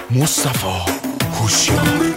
مصطفی هوشیار.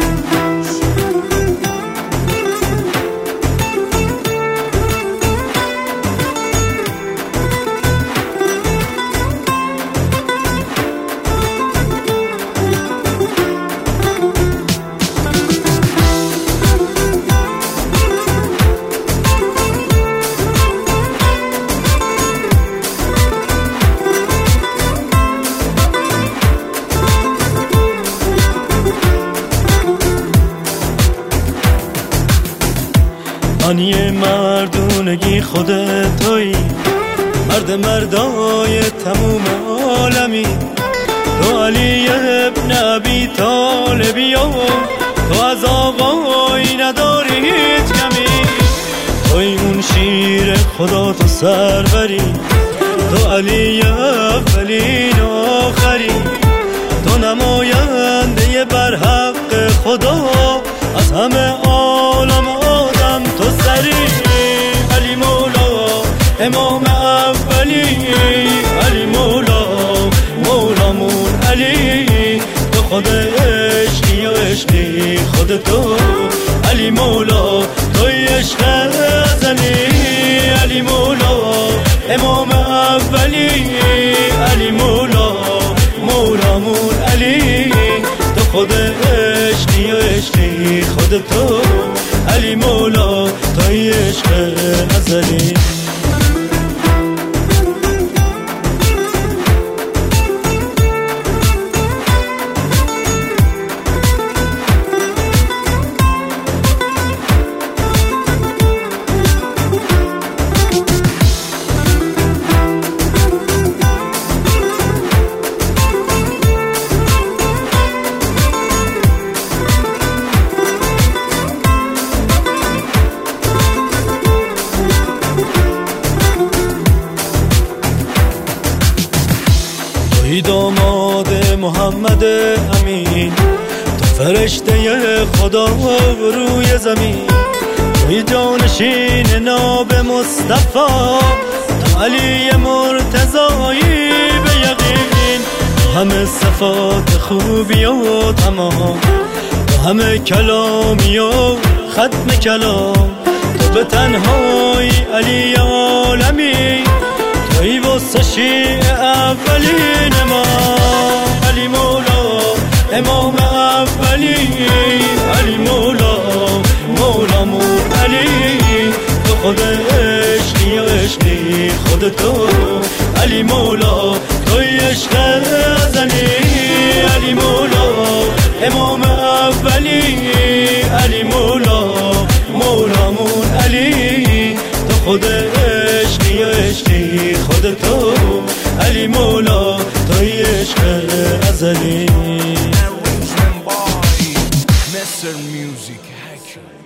آنی مردونگی خودت تویی، مرد مردای تموم عالمی. تو علی ابن ابی طالبی و تو از آقایی نداری هیچ کمی. توی اون شیر خدا تو سربری، تو علی اولین و آخری. تو نماینده بر حق خدا از همه عالم آدم. تو سری علی مولا امام اولی، علی مولا مولامون علی. تو خود عشقی و عشقی خود تو علی مولا، توی عشق ازلی علی مولا امام اولی، علی مولا مولامون علی. تو خود عشقی و عشقی خود تو علی مولا، توی عشق ازلی. توی داماد محمد امین، تو فرشته خدا روی زمین. توی جانشین ناب مصطفی، تو علی مرتضایی به یقین. تو همه صفات خوبی و تمام، تو همه کلامی و ختم کلام. تو به تنهایی علی عالمی، توی واسه شیع اولین ما. علی مولا امام اولی، علی مولا مولامون علی. تو خود عشقی و عشقی خود تو علی مولا، توی عشق ازلی علی مولا امام اولی، علی مولا مولامون علی. تو خود عشقی و عشقی خود تو علی مولا، توی عشق ازلی. Mr. Music Hacker.